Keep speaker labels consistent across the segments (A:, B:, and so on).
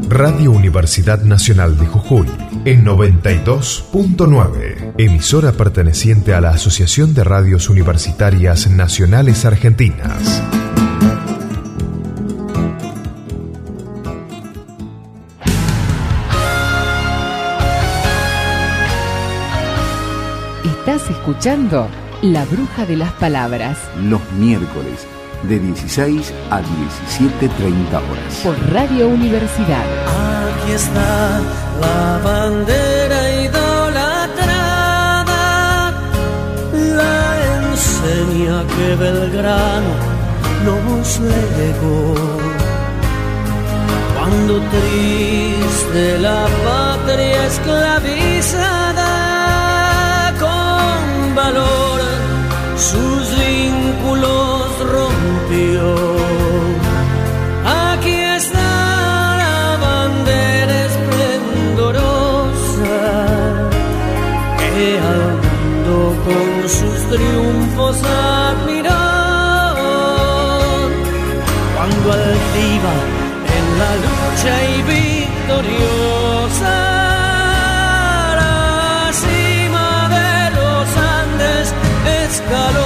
A: Radio Universidad Nacional de Jujuy, en 92.9, emisora perteneciente a la Asociación de Radios Universitarias Nacionales Argentinas.
B: Estás escuchando La Bruja de las Palabras.
C: Los miércoles, de 16 a 17:30 horas.
B: Por Radio Universidad.
D: Aquí está la bandera idolatrada, la enseña que Belgrano nos legó. Cuando triste la patria esclavizada, con valor sus vínculos rompió. Aquí está la bandera esplendorosa que al mundo con sus triunfos admiró. Cuando altiva en la lucha y victoriosa, la cima de los Andes escaló.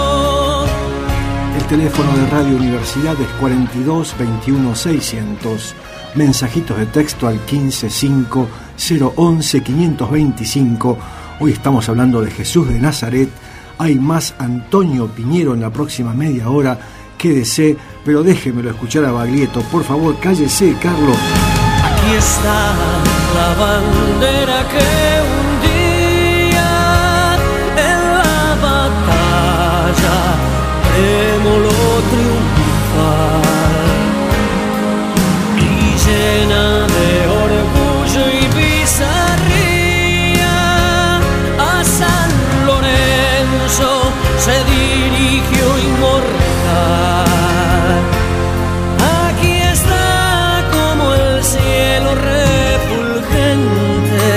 E: El teléfono de Radio Universidad es 42 21 600. Mensajitos de texto al 155 011 525. Hoy estamos hablando de Jesús de Nazaret. Hay más Antonio Piñero en la próxima media hora. Quédese, pero déjemelo escuchar a Baglietto. Por favor, cállese, Carlos.
D: Aquí está la bandera que un día en la batalla tremoló triunfal y llena de orgullo y bizarría a San Lorenzo se dirigió inmortal. Aquí está como el cielo refulgente,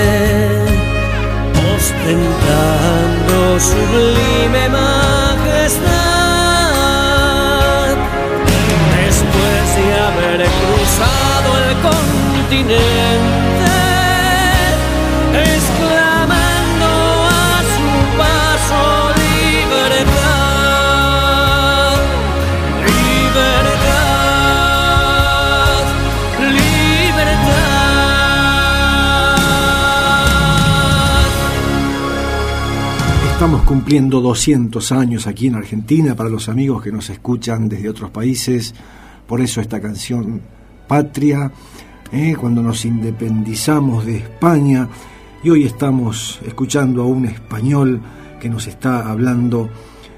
D: ostentando sublime majestad. Después de haber cruzado el continente, exclamando a su paso libertad, libertad, libertad.
E: Estamos cumpliendo 200 años aquí en Argentina, para los amigos que nos escuchan desde otros países. Por eso esta canción Patria, cuando nos independizamos de España, y hoy estamos escuchando a un español que nos está hablando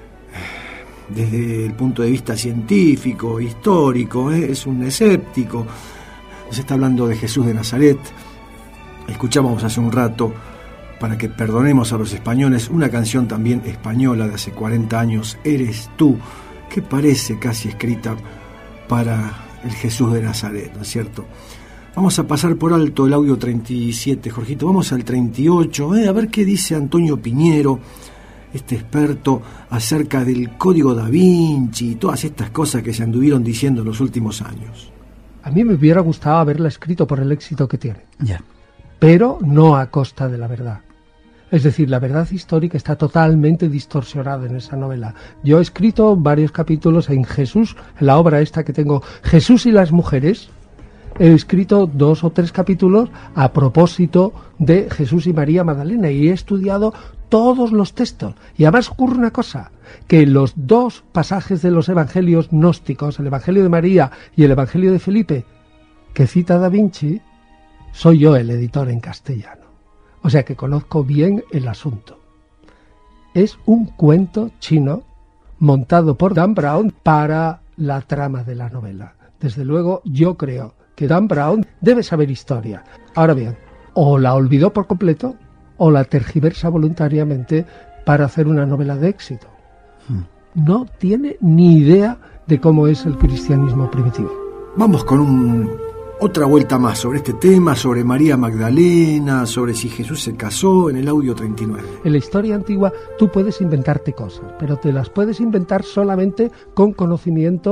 E: desde el punto de vista científico, histórico, es un escéptico, nos está hablando de Jesús de Nazaret. Escuchábamos hace un rato, para que perdonemos a los españoles, una canción también española de hace 40 años, Eres tú, que parece casi escrita para el Jesús de Nazaret, ¿no es cierto? Vamos a pasar por alto el audio 37, Jorgito, vamos al 38, a ver qué dice Antonio Piñero, este experto, acerca del Código Da Vinci y todas estas cosas que se anduvieron diciendo en los últimos años.
F: A mí me hubiera gustado haberla escrito por el éxito que tiene,
C: Ya.
F: pero no a costa de la verdad. Es decir, la verdad histórica está totalmente distorsionada en esa novela. Yo he escrito varios capítulos en Jesús, en la obra esta que tengo, Jesús y las mujeres. He escrito 2 o 3 capítulos a propósito de Jesús y María Magdalena y he estudiado todos los textos. Y además ocurre una cosa, que los 2 pasajes de los evangelios gnósticos, el Evangelio de María y el Evangelio de Felipe, que cita Da Vinci, soy yo el editor en castellano. O sea que conozco bien el asunto. Es un cuento chino montado por Dan Brown para la trama de la novela. Desde luego, yo creo que Dan Brown debe saber historia. Ahora bien, o la olvidó por completo o la tergiversa voluntariamente para hacer una novela de éxito. No tiene ni idea de cómo es el cristianismo primitivo.
E: Vamos con otra vuelta más sobre este tema, sobre María Magdalena, sobre si Jesús se casó, en el audio 39.
F: En la historia antigua tú puedes inventarte cosas, pero te las puedes inventar solamente con conocimiento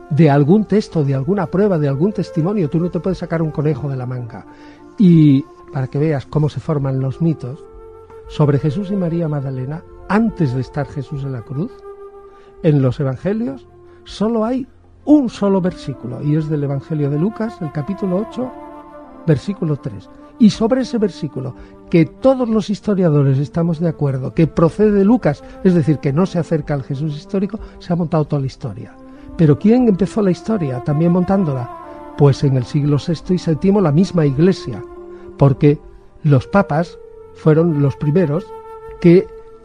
F: de algún texto, de alguna prueba, de algún testimonio. Tú no te puedes sacar un conejo de la manga. Y para que veas cómo se forman los mitos, sobre Jesús y María Magdalena, antes de estar Jesús en la cruz, en los evangelios solo hay un solo versículo, y es del Evangelio de Lucas, el capítulo 8, versículo 3. Y sobre ese versículo, que todos los historiadores estamos de acuerdo que procede de Lucas, es decir, que no se acerca al Jesús histórico, se ha montado toda la historia. Pero ¿quién empezó la historia también montándola? Pues en el siglo VI y VII la misma Iglesia, porque los papas fueron los primeros que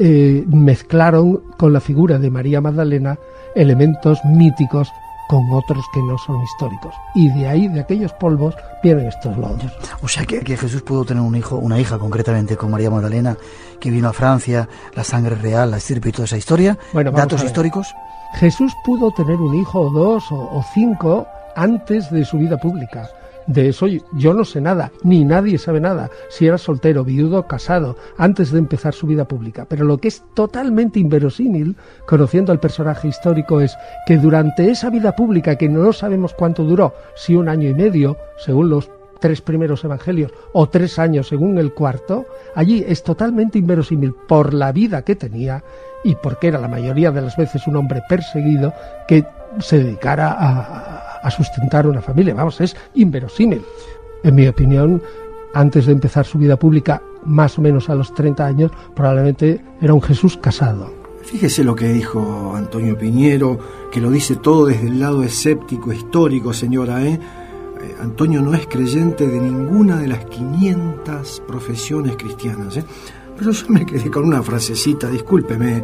F: mezclaron con la figura de María Magdalena elementos míticos con otros que no son históricos. Y de ahí, de aquellos polvos, vienen estos lodos.
G: O sea que Jesús pudo tener un hijo, una hija concretamente con María Magdalena, que vino a Francia, la sangre real, la estirpe y toda esa historia. Bueno, ¿datos históricos?
F: Jesús pudo tener un hijo o dos o cinco antes de su vida pública. De eso yo no sé nada, ni nadie sabe nada, si era soltero, viudo, casado, antes de empezar su vida pública. Pero lo que es totalmente inverosímil, conociendo al personaje histórico, es que durante esa vida pública, que no sabemos cuánto duró, si 1 año y medio, según los 3 primeros evangelios, o 3 años según el cuarto, allí es totalmente inverosímil por la vida que tenía y porque era la mayoría de las veces un hombre perseguido, que se dedicara a sustentar una familia. Vamos, es inverosímil. En mi opinión, antes de empezar su vida pública, más o menos a los 30 años, probablemente era un Jesús casado.
E: Fíjese lo que dijo Antonio Piñero, que lo dice todo desde el lado escéptico, histórico, señora, Antonio no es creyente de ninguna de las 500 profesiones cristianas, Pero yo me quedé con una frasecita, discúlpeme: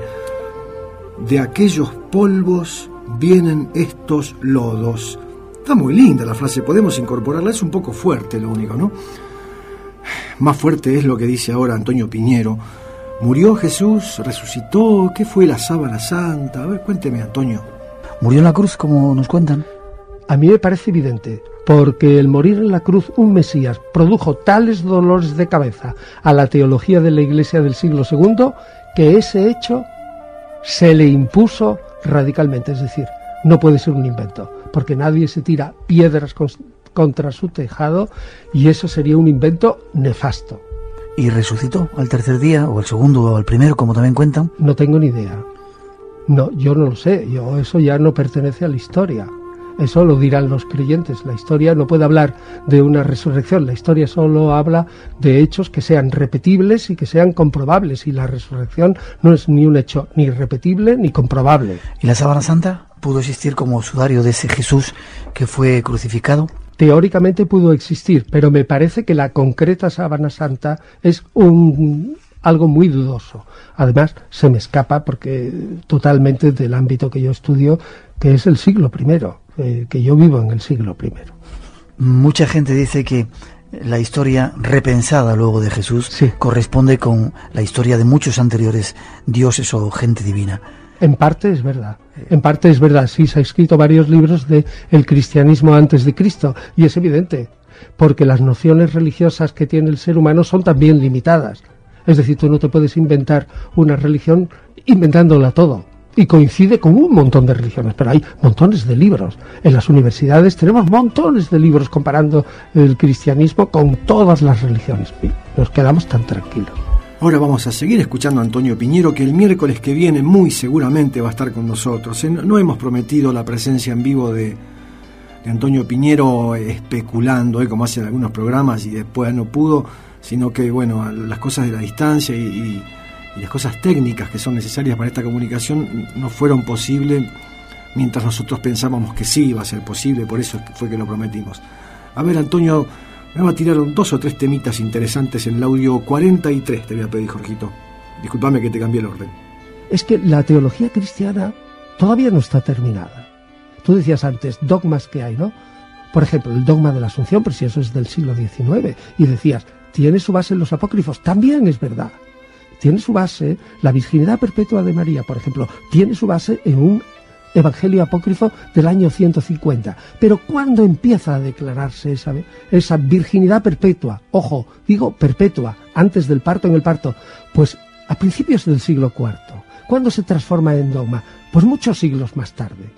E: de aquellos polvos vienen estos lodos. Está muy linda la frase, podemos incorporarla, es un poco fuerte lo único, ¿no? Más fuerte es lo que dice ahora Antonio Piñero. ¿Murió Jesús? ¿Resucitó? ¿Qué fue la sábana santa? A ver, cuénteme, Antonio.
G: ¿Murió en la cruz, como nos cuentan?
F: A mí me parece evidente, porque el morir en la cruz un Mesías produjo tales dolores de cabeza a la teología de la Iglesia del siglo II, que ese hecho se le impuso radicalmente. Es decir, no puede ser un invento, porque nadie se tira piedras contra su tejado, y eso sería un invento nefasto.
G: ¿Y resucitó al tercer día, o al segundo, o al primero, como también cuentan?
F: No tengo ni idea. No, yo no lo sé. Eso ya no pertenece a la historia. Eso lo dirán los creyentes. La historia no puede hablar de una resurrección. La historia solo habla de hechos que sean repetibles y que sean comprobables. Y la resurrección no es ni un hecho ni repetible ni comprobable.
G: ¿Y la sábana santa pudo existir como sudario de ese Jesús que fue crucificado?
F: Teóricamente pudo existir, pero me parece que la concreta sábana santa es algo muy dudoso. Además, se me escapa porque totalmente del ámbito que yo estudio, que es el siglo I, que yo vivo en el siglo I.
G: Mucha gente dice que la historia repensada luego de Jesús corresponde con la historia de muchos anteriores dioses o gente divina.
F: En parte es verdad. En parte es verdad. Sí, se han escrito varios libros de el cristianismo antes de Cristo, y es evidente, porque las nociones religiosas que tiene el ser humano son también limitadas. Es decir, tú no te puedes inventar una religión inventándola todo. Y coincide con un montón de religiones, pero hay montones de libros. En las universidades tenemos montones de libros comparando el cristianismo con todas las religiones. Y nos quedamos tan tranquilos.
E: Ahora vamos a seguir escuchando a Antonio Piñero, que el miércoles que viene muy seguramente va a estar con nosotros. No hemos prometido la presencia en vivo de Antonio Piñero especulando, como hacen algunos programas, y después no pudo, sino que, bueno, las cosas de la distancia y las cosas técnicas que son necesarias para esta comunicación no fueron posibles, mientras nosotros pensábamos que sí iba a ser posible, por eso fue que lo prometimos. A ver, Antonio, me va a tirar 2 o 3 temitas interesantes en el audio 43, te voy a pedir, Jorgito. Discúlpame que te cambié el orden.
F: Es que la teología cristiana todavía no está terminada. Tú decías antes, dogmas que hay, ¿no? Por ejemplo, el dogma de la Asunción, pero si eso es del siglo XIX, y decías, tiene su base en los apócrifos, también es verdad. Tiene su base, la virginidad perpetua de María, por ejemplo, tiene su base en un evangelio apócrifo del año 150. Pero ¿cuándo empieza a declararse esa virginidad perpetua? Ojo, digo perpetua, antes del parto, en el parto. Pues a principios del siglo IV. ¿Cuándo se transforma en dogma? Pues muchos siglos más tarde.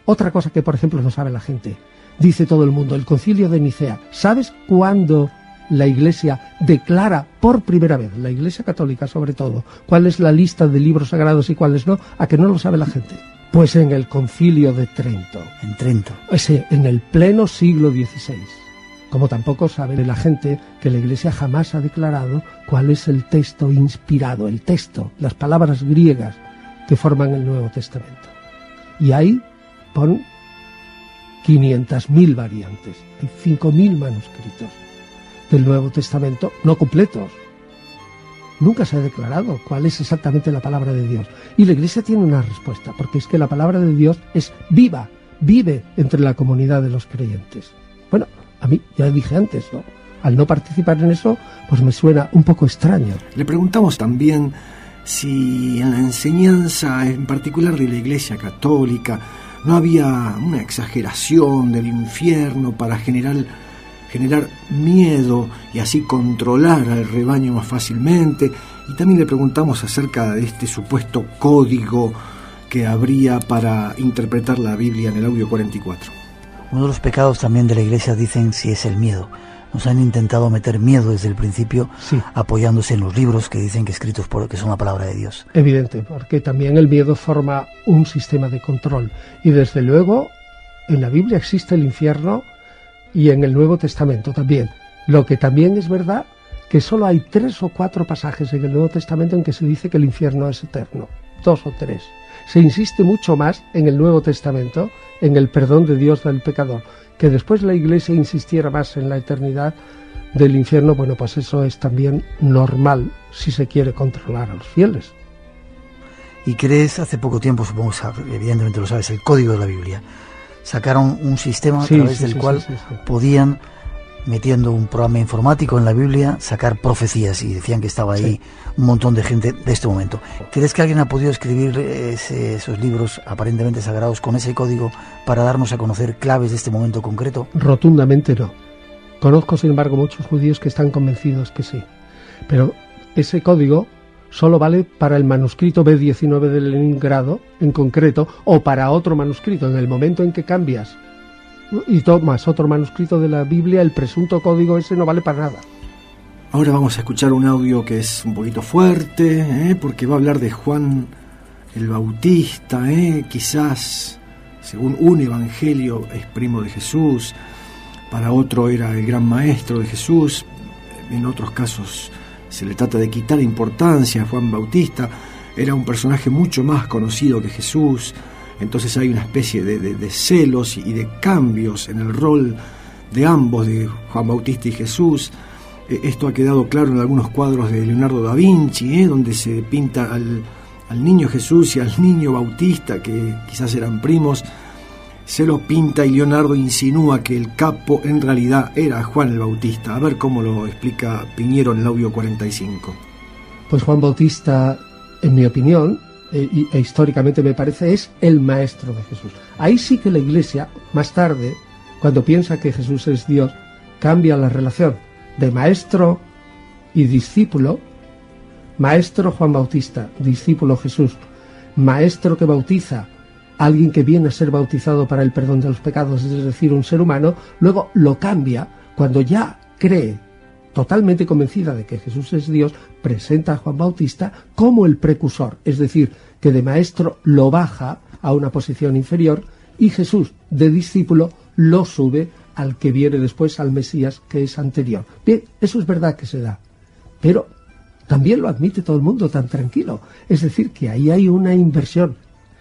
F: Otra cosa que, por ejemplo, no sabe la gente, dice todo el mundo, el Concilio de Nicea. ¿Sabes cuándo la Iglesia declara por primera vez, la Iglesia católica sobre todo, cuál es la lista de libros sagrados y cuáles no? ¿A que no lo sabe la gente? Pues en el Concilio de Trento.
G: En Trento.
F: En el pleno siglo XVI. Como tampoco sabe la gente que la Iglesia jamás ha declarado cuál es el texto inspirado, el texto, las palabras griegas que forman el Nuevo Testamento. Y ahí pon 500.000 variantes, hay 5.000 manuscritos del Nuevo Testamento no completos. Nunca se ha declarado cuál es exactamente la palabra de Dios. Y la Iglesia tiene una respuesta, porque es que la palabra de Dios es viva, vive entre la comunidad de los creyentes. Bueno, a mí, ya dije antes, ¿no? Al no participar en eso, pues me suena un poco extraño.
E: Le preguntamos también si en la enseñanza, en particular de la Iglesia Católica, no había una exageración del infierno para generar miedo y así controlar al rebaño más fácilmente. Y también le preguntamos acerca de este supuesto código que habría para interpretar la Biblia en el audio 44.
G: Uno de los pecados también de la Iglesia, dicen, si es el miedo. Nos han intentado meter miedo desde el principio, sí, apoyándose en los libros que dicen que escritos que son la palabra de Dios.
F: Evidente, porque también el miedo forma un sistema de control. Y desde luego, en la Biblia existe el infierno y en el Nuevo Testamento también. Lo que también es verdad que solo hay 3 o 4 pasajes en el Nuevo Testamento en que se dice que el infierno es eterno. 2 o 3. Se insiste mucho más en el Nuevo Testamento en el perdón de Dios del pecador. Que después la Iglesia insistiera más en la eternidad del infierno, bueno, pues eso es también normal si se quiere controlar a los fieles.
G: Y crees, hace poco tiempo, supongo, evidentemente lo sabes, el Código de la Biblia. Sacaron un sistema a través del cual podían, metiendo un programa informático en la Biblia, sacar profecías, y decían que estaba ahí un montón de gente de este momento. ¿Crees que alguien ha podido escribir esos libros aparentemente sagrados con ese código para darnos a conocer claves de este momento concreto?
F: Rotundamente no. Conozco, sin embargo, muchos judíos que están convencidos que sí. Pero ese código solo vale para el manuscrito B19 de Leningrado, en concreto, o para otro manuscrito. En el momento en que cambias y tomas otro manuscrito de la Biblia, el presunto código ese no vale para nada.
E: Ahora vamos a escuchar un audio que es un poquito fuerte, porque va a hablar de Juan el Bautista, quizás, según un evangelio, es primo de Jesús, para otro era el gran maestro de Jesús, en otros casos se le trata de quitar importancia a Juan Bautista, era un personaje mucho más conocido que Jesús. Entonces hay una especie de celos y de cambios en el rol de ambos, de Juan Bautista y Jesús. Esto ha quedado claro en algunos cuadros de Leonardo da Vinci, donde se pinta al niño Jesús y al niño Bautista, que quizás eran primos. Se lo pinta y Leonardo insinúa que el capo en realidad era Juan el Bautista. A ver cómo lo explica Piñero en el audio 45.
F: Pues Juan Bautista, en mi opinión, e históricamente me parece, es el maestro de Jesús. Ahí sí que la Iglesia, más tarde, cuando piensa que Jesús es Dios, cambia la relación de maestro y discípulo. Maestro Juan Bautista, discípulo Jesús, maestro que bautiza, alguien que viene a ser bautizado para el perdón de los pecados, es decir, un ser humano. Luego lo cambia cuando ya cree, totalmente convencida de que Jesús es Dios, presenta a Juan Bautista como el precursor, es decir, que de maestro lo baja a una posición inferior, y Jesús, de discípulo, lo sube al que viene después, al Mesías, que es anterior. Bien, eso es verdad que se da, pero también lo admite todo el mundo tan tranquilo. Es decir, que ahí hay una inversión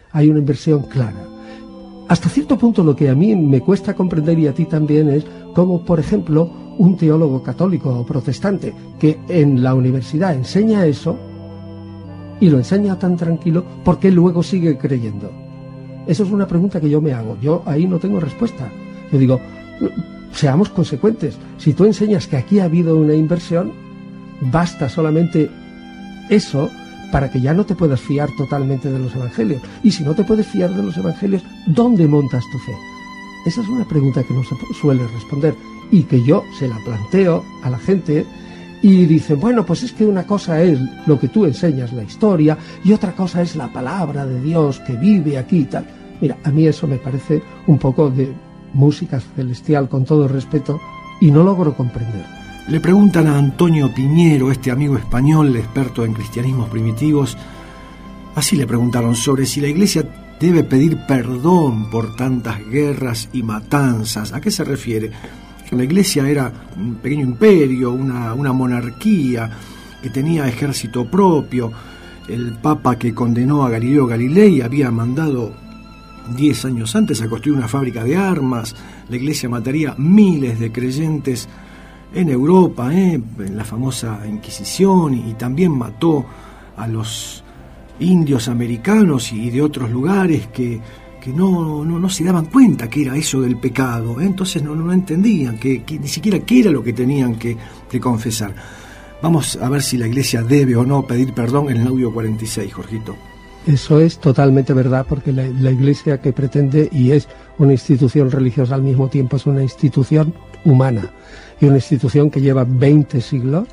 F: clara. Hasta cierto punto lo que a mí me cuesta comprender, y a ti también, es como, por ejemplo, un teólogo católico o protestante que en la universidad enseña eso y lo enseña tan tranquilo, ¿por qué luego sigue creyendo? Eso es una pregunta que yo me hago. Yo ahí no tengo respuesta. Yo digo, seamos consecuentes. Si tú enseñas que aquí ha habido una inversión, basta solamente eso para que ya no te puedas fiar totalmente de los evangelios. Y si no te puedes fiar de los evangelios, ¿dónde montas tu fe? Esa es una pregunta que no se suele responder y que yo se la planteo a la gente, y dicen, bueno, pues es que una cosa es lo que tú enseñas, la historia, y otra cosa es la palabra de Dios que vive aquí y tal. Mira, a mí eso me parece un poco de música celestial, con todo respeto, y no logro comprender.
E: Le preguntan a Antonio Piñero, este amigo español, experto en cristianismos primitivos, así le preguntaron sobre si la Iglesia debe pedir perdón por tantas guerras y matanzas. ¿A qué se refiere? La Iglesia era un pequeño imperio, una monarquía que tenía ejército propio. El Papa que condenó a Galileo Galilei había mandado 10 años antes a construir una fábrica de armas. La Iglesia mataría miles de creyentes en Europa, en la famosa Inquisición, y también mató a los indios americanos y de otros lugares que no se daban cuenta que era eso del pecado, entonces no entendían que ni siquiera qué era lo que tenían que confesar. Vamos a ver si la Iglesia debe o no pedir perdón en el audio 46, Jorgito.
F: Eso es totalmente verdad, porque la Iglesia que pretende, y es una institución religiosa al mismo tiempo, es una institución humana, y una institución que lleva 20 siglos,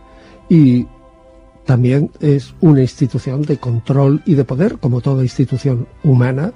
F: y también es una institución de control y de poder, como toda institución humana,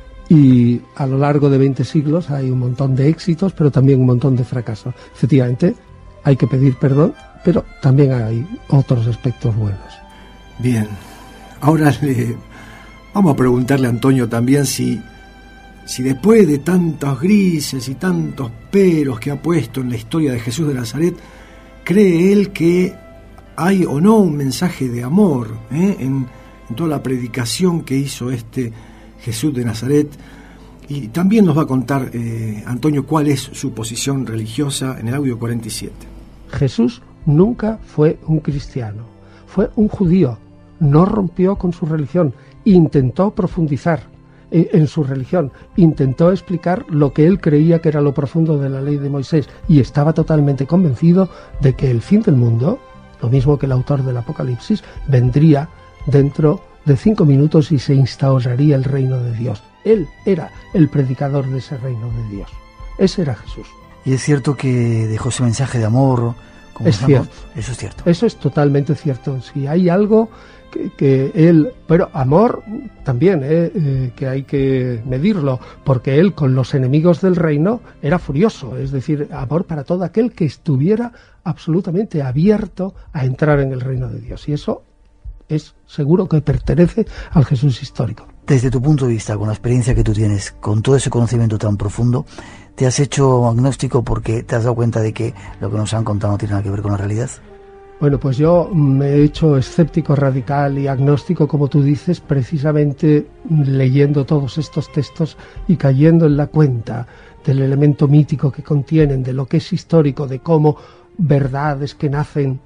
F: y a lo largo de 20 siglos hay un montón de éxitos, pero también un montón de fracasos. Efectivamente, hay que pedir perdón, pero también hay otros aspectos buenos.
E: Bien, ahora vamos a preguntarle a Antonio también si después de tantos grises y tantos peros que ha puesto en la historia de Jesús de Nazaret, cree él que hay o no un mensaje de amor en toda la predicación que hizo este Jesús de Nazaret. Y también nos va a contar Antonio cuál es su posición religiosa en el audio 47.
F: Jesús nunca fue un cristiano, fue un judío, no rompió con su religión, intentó profundizar en su religión, intentó explicar lo que él creía que era lo profundo de la ley de Moisés, y estaba totalmente convencido de que el fin del mundo, lo mismo que el autor del Apocalipsis, vendría dentro de 5 minutos y se instauraría el reino de Dios. Él era el predicador de ese reino de Dios. Ese era Jesús.
G: Y es cierto que dejó ese mensaje de amor.
F: Es cierto.
G: Eso es cierto.
F: Eso es totalmente cierto. Si hay algo que él... Pero amor también, que hay que medirlo, porque él con los enemigos del reino era furioso. Es decir, amor para todo aquel que estuviera absolutamente abierto a entrar en el reino de Dios. Y eso es seguro que pertenece al Jesús histórico.
G: Desde tu punto de vista, con la experiencia que tú tienes, con todo ese conocimiento tan profundo, ¿te has hecho agnóstico porque te has dado cuenta de que lo que nos han contado no tiene nada que ver con la realidad?
F: Bueno, pues yo me he hecho escéptico radical y agnóstico, como tú dices, precisamente leyendo todos estos textos y cayendo en la cuenta del elemento mítico que contienen, de lo que es histórico, de cómo verdades que nacen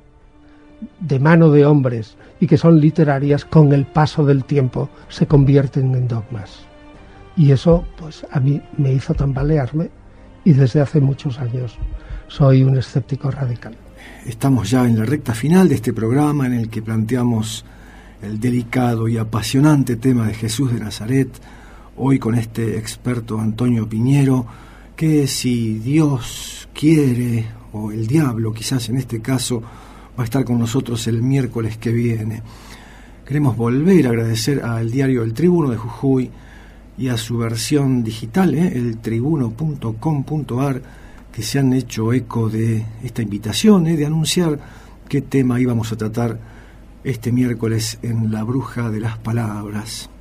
F: de mano de hombres y que son literarias, con el paso del tiempo se convierten en dogmas. Y eso, pues a mí me hizo tambalearme, y desde hace muchos años soy un escéptico radical.
E: Estamos ya en la recta final de este programa en el que planteamos el delicado y apasionante tema de Jesús de Nazaret, hoy con este experto Antonio Piñero, que si Dios quiere, o el diablo quizás en este caso, va a estar con nosotros el miércoles que viene. Queremos volver a agradecer al diario El Tribuno de Jujuy y a su versión digital, eltribuno.com.ar, que se han hecho eco de esta invitación, de anunciar qué tema íbamos a tratar este miércoles en La Bruja de las Palabras.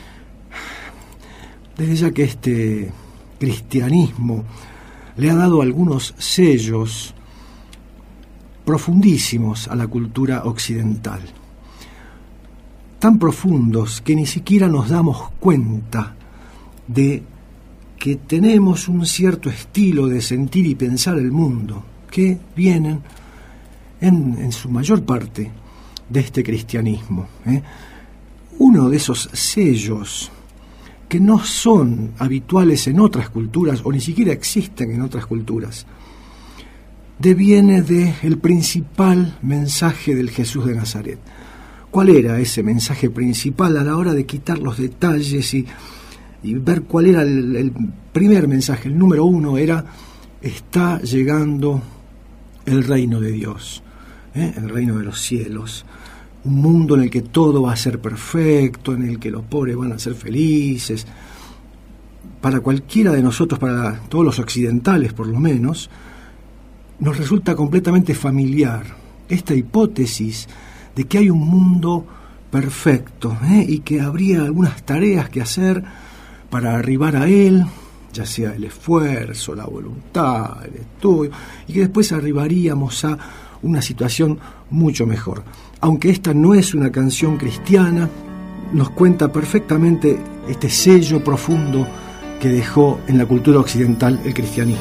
E: Desde ya que este cristianismo le ha dado algunos sellos profundísimos a la cultura occidental, tan profundos que ni siquiera nos damos cuenta de que tenemos un cierto estilo de sentir y pensar el mundo, que vienen en su mayor parte de este cristianismo. Uno de esos sellos que no son habituales en otras culturas, o ni siquiera existen en otras culturas, deviene del principal mensaje del Jesús de Nazaret. ¿Cuál era ese mensaje principal a la hora de quitar los detalles y ver cuál era el primer mensaje? El número 1 era: está llegando el reino de Dios, el reino de los cielos, un mundo en el que todo va a ser perfecto, en el que los pobres van a ser felices. para cualquiera de nosotros, para todos los occidentales por lo menos, nos resulta completamente familiar esta hipótesis de que hay un mundo perfecto, y que habría algunas tareas que hacer para arribar a él, ya sea el esfuerzo, la voluntad, el estudio, y que después arribaríamos a una situación mucho mejor. Aunque esta no es una canción cristiana, nos cuenta perfectamente este sello profundo que dejó en la cultura occidental el cristianismo.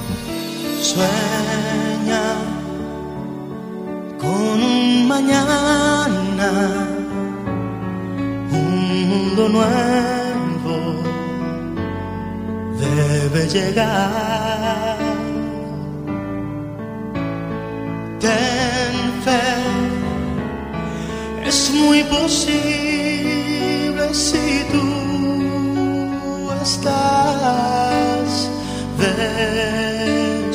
D: Sueña con un mañana, un mundo nuevo debe llegar. Ten fe, es muy posible si tú estás decidido.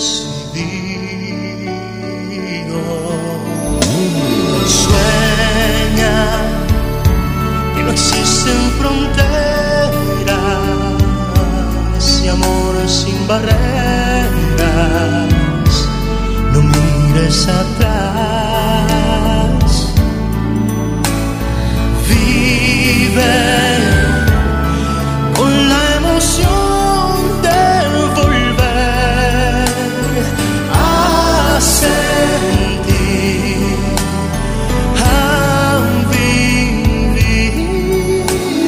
D: Sueña que no existen fronteras y amor sin barreras. No mires atrás, vive con la emoción de volver a sentir, a vivir.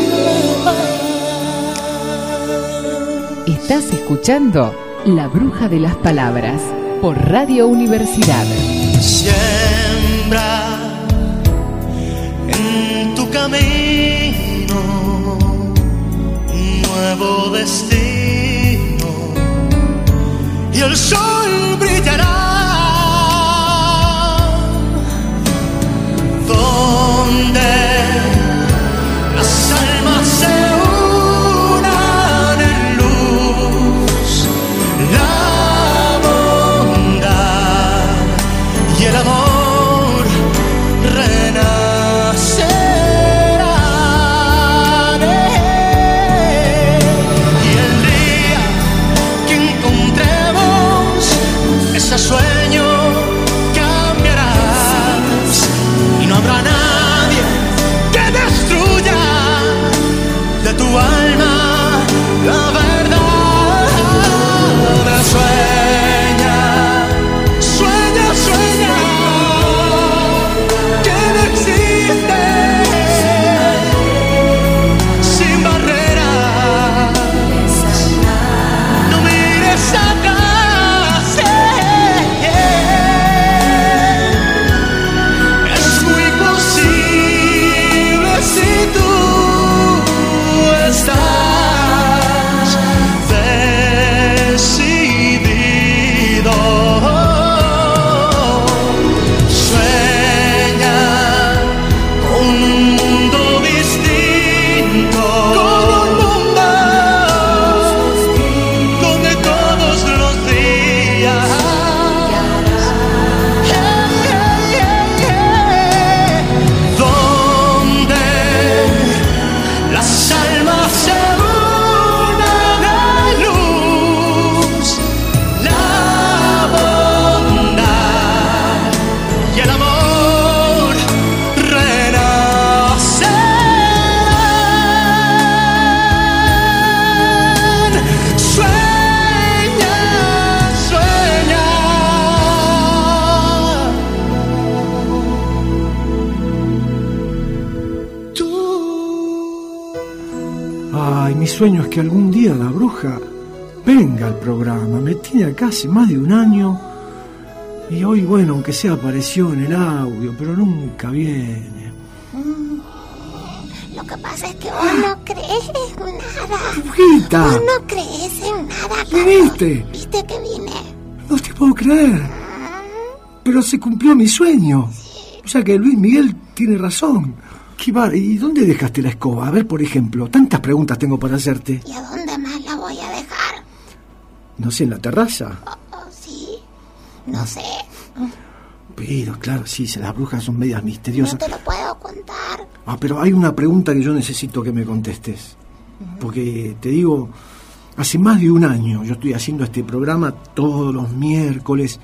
B: Estás escuchando La Bruja de las Palabras por Radio Universidad.
D: Siembra en tu camino un nuevo destino y el sol brillará donde las almas se unan en luz. La bondad y el amor renacerán. Y el día que encontremos ese sueño cambiarás y no habrá nadie que destruya de tu alma la verdad. Sueña, sueña, sueña, que no existe sin barreras. No mires atrás, es muy posible si tú estás decidido. Sueña con un mundo distinto, con un mundo donde todos los días donde las almas se unan en luz. La bondad y el amor renacerán. Sueña, sueña. Tú.
E: Ay, mi sueño es que algún día la bruja venga al programa. Me tiene acá hace más de un año y hoy, bueno, aunque sea apareció en el audio, pero nunca viene.
H: Lo que pasa es que vos no crees en nada.
E: ¡Brujita!
H: Vos no crees en nada.
E: ¿Viniste?
H: ¿Viste que vine?
E: No te puedo creer. Pero se cumplió mi sueño. O sea que Luis Miguel tiene razón. ¿Qué va? ¿Y dónde dejaste la escoba? A ver, por ejemplo, tantas preguntas tengo para hacerte.
H: ¿Y a dónde más la voy a dejar?
E: No sé, en la terraza.
H: Sí, no sé.
E: Pero claro, sí, las brujas son medias misteriosas.
H: No te lo puedo contar.
E: Pero hay una pregunta que yo necesito que me contestes. Porque te digo, Hace más de un año yo estoy haciendo este programa todos los miércoles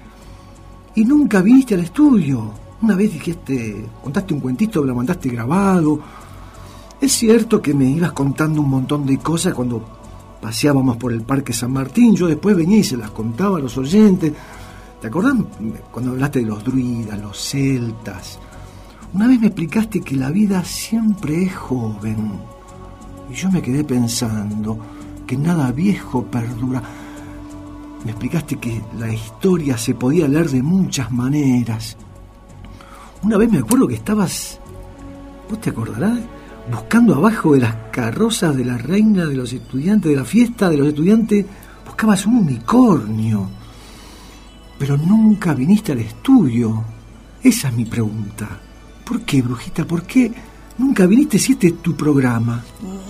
E: y nunca viniste al estudio. Una vez contaste un cuentito, lo mandaste grabado. Es cierto que me ibas contando un montón de cosas cuando paseábamos por el Parque San Martín. Yo después venía y se las contaba a los oyentes. ¿Te acordás cuando hablaste de los druidas, los celtas? Una vez me explicaste que la vida siempre es joven. Y yo me quedé pensando que nada viejo perdura. Me explicaste que la historia se podía leer de muchas maneras. Una vez me acuerdo que estabas, ¿vos te acordarás? Buscando abajo de las carrozas de la reina de los estudiantes, de la fiesta de los estudiantes, buscabas un unicornio. Pero nunca viniste al estudio. Esa es mi pregunta. ¿Por qué, Brujita? ¿Por qué nunca viniste si este es tu programa?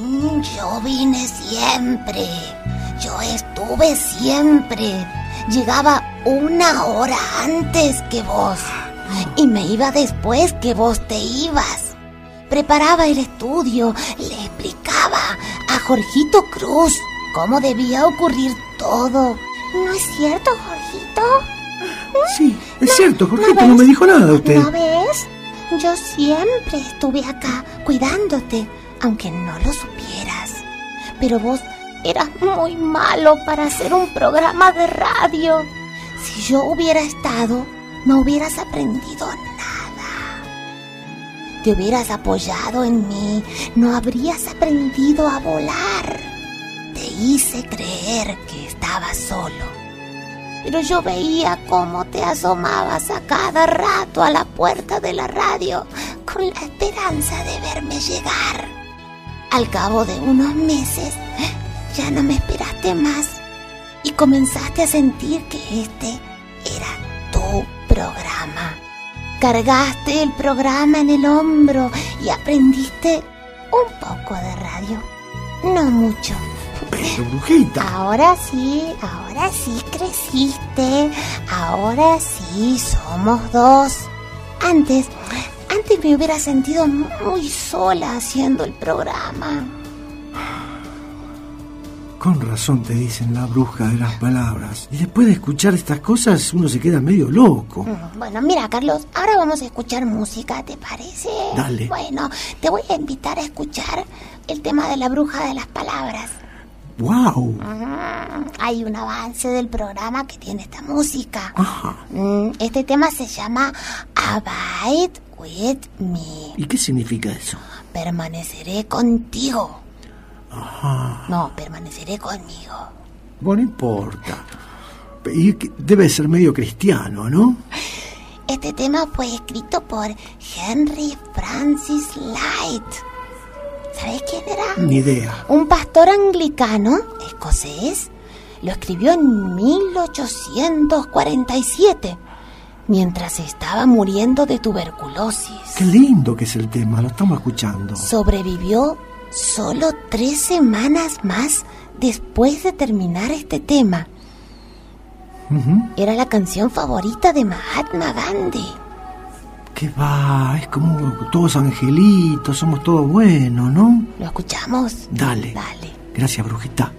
H: Yo vine siempre. Yo estuve siempre. Llegaba 1 hora antes que vos. Y me iba después que vos te ibas. Preparaba el estudio, le explicaba a Jorgito Cruz cómo debía ocurrir todo. ¿No es cierto, Jorgito?
E: Sí, es cierto, Jorgito, no me dijo nada usted.
H: ¿No ves? Yo siempre estuve acá cuidándote, aunque no lo supieras. Pero vos eras muy malo para hacer un programa de radio. Si yo hubiera estado, no hubieras aprendido nada. Te hubieras apoyado en mí, no habrías aprendido a volar. Te hice creer que estabas solo. Pero yo veía cómo te asomabas a cada rato a la puerta de la radio con la esperanza de verme llegar. Al cabo de unos meses, ya no me esperaste más y comenzaste a sentir que este era tu programa. Cargaste el programa en el hombro y aprendiste un poco de radio. No mucho.
E: Pero, Brujita.
H: Ahora sí creciste. Ahora sí somos 2. Antes me hubiera sentido muy sola haciendo el programa.
E: Con razón te dicen la bruja de las palabras. Y después de escuchar estas cosas uno se queda medio loco.
H: Bueno, mira, Carlos, ahora vamos a escuchar música, ¿te parece?
E: Dale.
H: Bueno, te voy a invitar a escuchar el tema de la bruja de las palabras.
E: ¡Wow!
H: Hay un avance del programa que tiene esta música.
E: Ajá.
H: Este tema se llama Abide with Me.
E: ¿Y qué significa eso?
H: Permaneceré contigo.
E: Ajá.
H: No, permaneceré conmigo.
E: Bueno, no importa. Y debe ser medio cristiano, ¿no?
H: Este tema fue escrito por Henry Francis Light. ¿Sabes quién era?
E: Ni idea.
H: Un pastor anglicano escocés. Lo escribió en 1847, mientras estaba muriendo de tuberculosis.
E: Qué lindo que es el tema, lo estamos escuchando.
H: Sobrevivió solo 3 semanas más después de terminar este tema. Era la canción favorita de Mahatma Gandhi.
E: ¿Qué va? Es como todos angelitos, somos todos buenos, ¿no?
H: ¿Lo escuchamos?
E: Dale. Gracias, Brujita.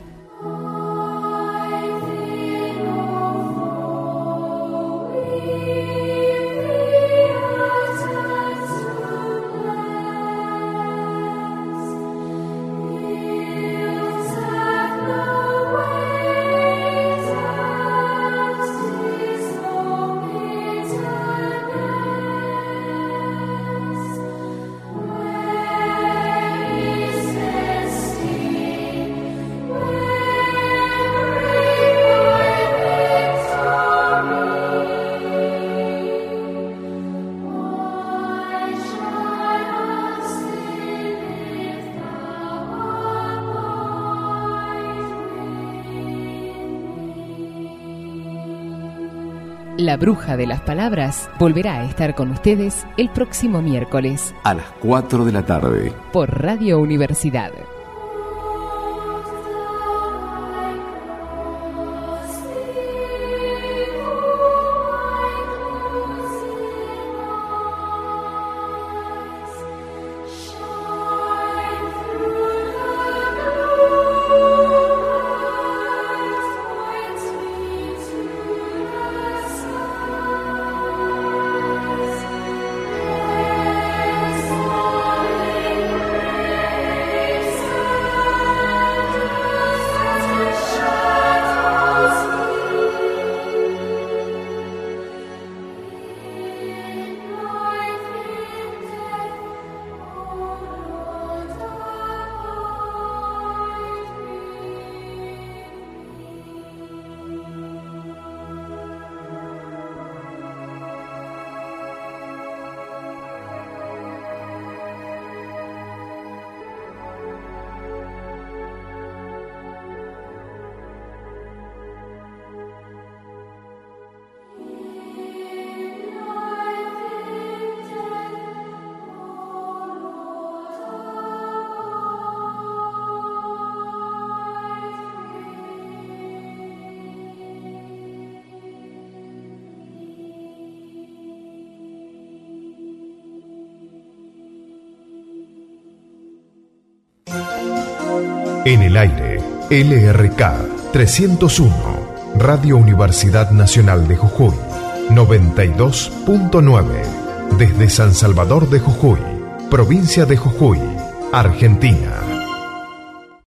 B: La Bruja de las Palabras volverá a estar con ustedes el próximo miércoles
C: a las 4 de la tarde
B: por Radio Universidad.
A: En el aire, LRK 301, Radio Universidad Nacional de Jujuy, 92.9, desde San Salvador de Jujuy, provincia de Jujuy, Argentina.